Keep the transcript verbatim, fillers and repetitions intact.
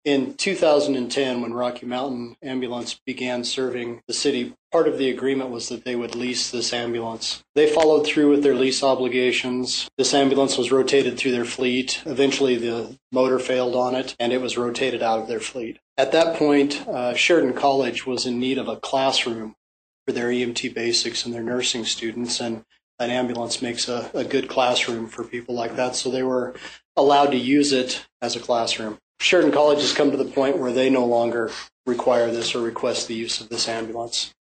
In two thousand ten, when Rocky Mountain Ambulance began serving the city, part of the agreement was that they would lease this ambulance. They followed through with their lease obligations. This ambulance was rotated through their fleet. Eventually, the motor failed on it, and it was rotated out of their fleet. At that point, uh, Sheridan College was in need of a classroom for their E M T basics and their nursing students, and an ambulance makes a, a good classroom for people like that, so they were allowed to use it as a classroom. Sheridan College has come to the point where they no longer require this or request the use of this ambulance.